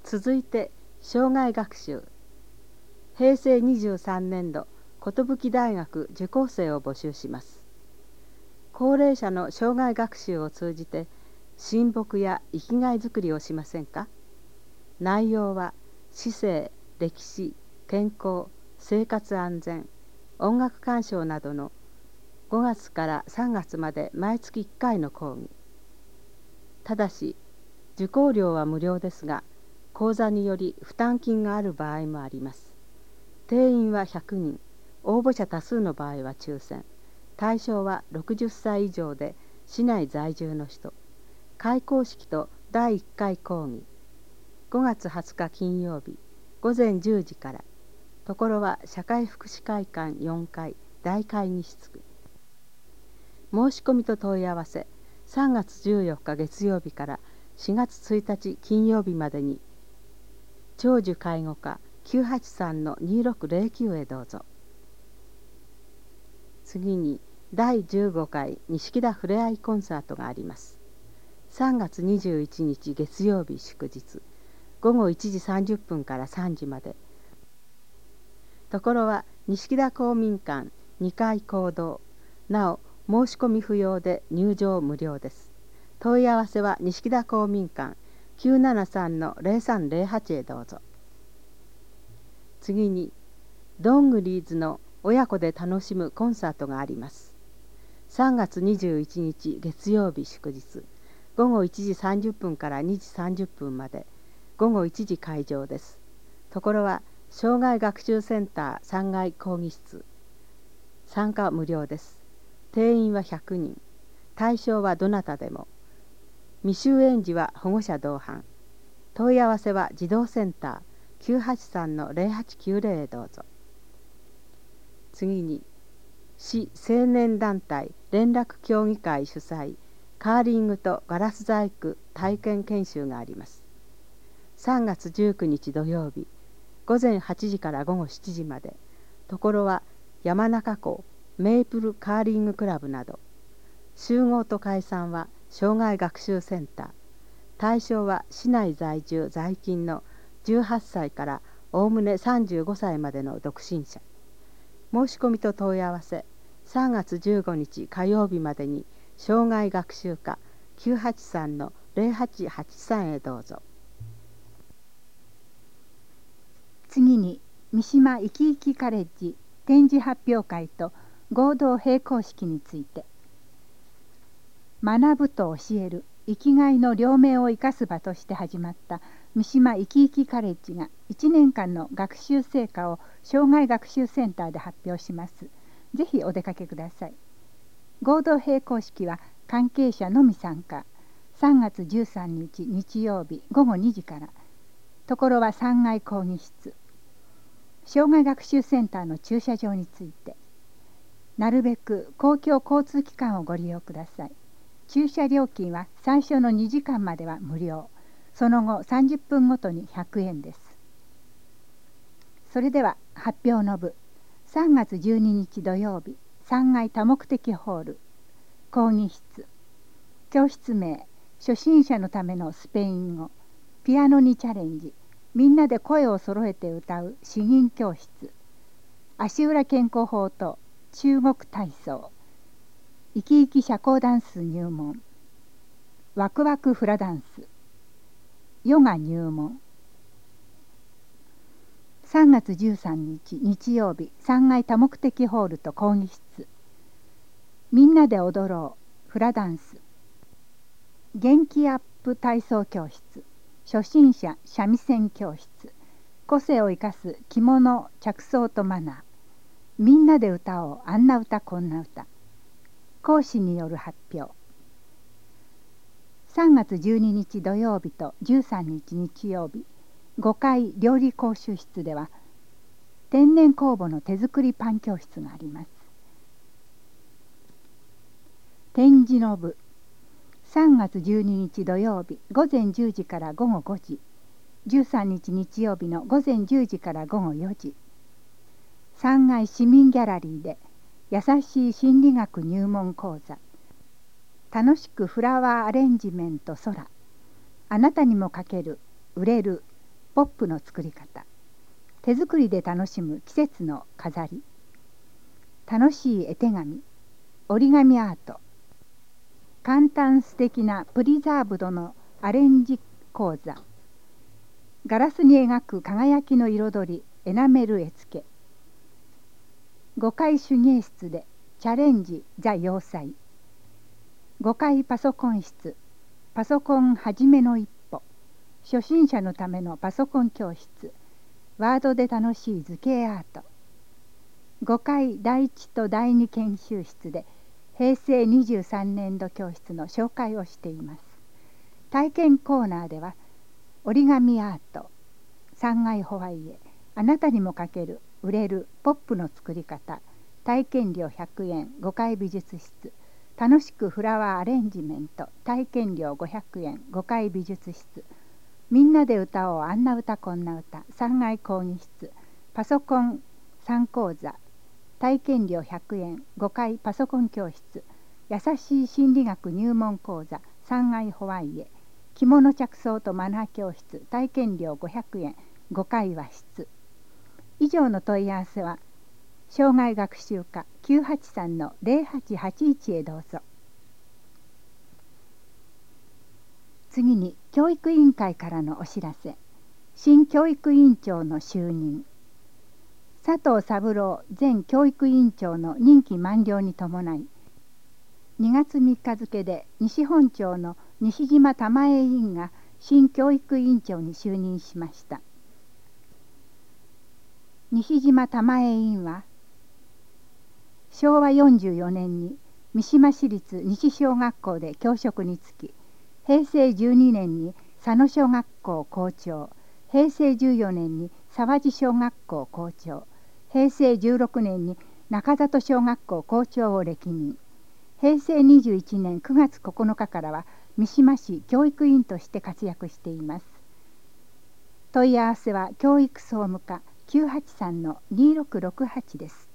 続いて生涯学習。平成23年度寿大学受講生を募集します。高齢者の生涯学習を通じて親睦や生きがいづくりをしませんか。内容は市政、歴史、健康、生活安全、音楽鑑賞などの5月から3月まで毎月1回の講義。ただし受講料は無料ですが、講座により負担金がある場合もあります。定員は100人、応募者多数の場合は抽選。対象は60歳以上で市内在住の人。開講式と第1回講義。5月20日金曜日、午前10時から。ところは社会福祉会館4階大会議室。申し込みと問い合わせ、3月14日月曜日から4月1日金曜日までに、長寿介護課 983-2609 へどうぞ。次に第15回錦田ふれあいコンサートがあります。3月21日月曜日祝日、午後1時30分から3時まで。ところは錦田公民館2階講堂。なお申し込み不要で入場無料です。問い合わせは錦田公民館 973-0308 へどうぞ。次にどんぐりーずの親子で楽しむコンサートがあります。3月21日月曜日祝日、午後1時30分から2時30分まで。午後1時会場です。ところは障害学習センター3階講義室。参加は無料です。定員は100人。対象はどなたでも。未就園児は保護者同伴。問い合わせは児童センター 983-0890 へどうぞ。次に市青年団体連絡協議会主催カーリングとガラス細工体験研修があります。3月19日土曜日、午前8時から午後7時まで。ところは山中湖メイプルカーリングクラブなど。集合と解散は障害学習センター。対象は市内在住在勤の18歳からおおむね35歳までの独身者。申し込みと問い合わせ、3月15日火曜日までに障害学習課 983-0883 へどうぞ。 次に三島いきいきカレッジ展示発表会と合同閉講式について。学ぶと教える生きがいの両面を生かす場として始まった三島いきいきカレッジが1年間の学習成果を障害学習センターで発表します。ぜひお出かけください。合同閉講式は関係者のみ参加。3月13日日曜日午後2時から。ところは3階講義室。障害学習センターの駐車場について。なるべく公共交通機関をご利用ください。駐車料金は最初の2時間までは無料。その後30分ごとに100円です。それでは発表の部。3月12日土曜日、3階多目的ホール。講義室。教室名、初心者のためのスペイン語。ピアノにチャレンジ。みんなで声を揃えて歌う詩吟教室。足裏健康法と中国体操。生き生き社交ダンス入門。ワクワクフラダンス。ヨガ入門。3月13日日曜日、3階多目的ホールと講義室。みんなで踊ろうフラダンス。元気アップ体操教室。初心者三味線教室。個性を生かす着物着想とマナー。みんなで歌おうあんな歌こんな歌。講師による発表。3月12日土曜日と13日日曜日、5階料理講習室では天然酵母の手作りパン教室があります。展示の部。3月12日土曜日午前10時から午後5時、13日日曜日の午前10時から午後4時。3階市民ギャラリーで優しい心理学入門講座。楽しくフラワーアレンジメント空。あなたにも書ける売れるポップの作り方、手作りで楽しむ季節の飾り、楽しい絵手紙、折り紙アート、簡単素敵なプリザーブドのアレンジ講座、ガラスに描く輝きの彩りエナメル絵付け、5階手芸室でチャレンジザ洋裁、5階パソコン室、パソコンはじめの一歩、初心者のためのパソコン教室、ワードで楽しい図形アート、5階第1と第2研修室で平成23年度教室の紹介をしています。体験コーナーでは折り紙アート、3階ホワイエ、あなたにも描ける売れるポップの作り方、体験料100円、5階美術室、楽しくフラワーアレンジメント、体験料500円、5階美術室、みんなで歌おうあんな歌こんな歌、3階講義室、パソコン3講座、体験料100円、5階パソコン教室、優しい心理学入門講座、3階ホワイエ、着物着想とマナー教室、体験料500円、5階和室。以上の問い合わせは障害学習課 983-0881 へどうぞ。次に教育委員会からのお知らせ。新教育委員長の就任。佐藤三郎前教育委員長の任期満了に伴い、2月3日付で西本町の西島玉江委員が新教育委員長に就任しました。西島玉江委員は昭和44年に三島市立西小学校で教職に就き、平成12年に佐野小学校校長、平成14年に沢地小学校校長、平成16年に中里小学校校長を歴任。平成21年9月9日からは三島市教育委員として活躍しています。問い合わせは教育総務課 983-2668 です。